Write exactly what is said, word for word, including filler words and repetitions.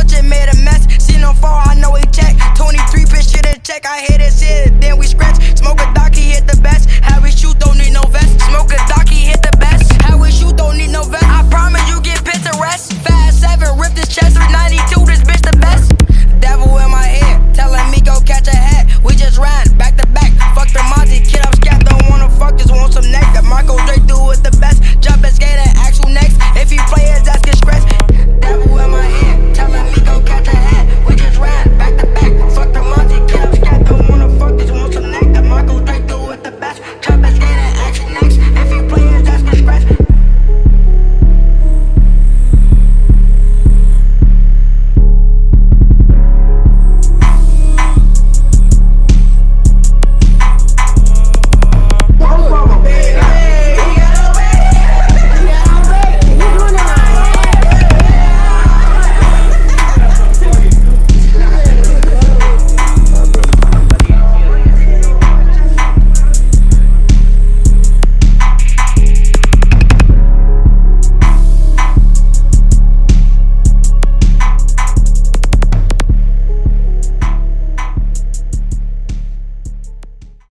just made a mess. Seen him fall, I know he check. twenty-three bitch shit in check. I hit his shit, then we scratch. Smoke a doc, he hit the best.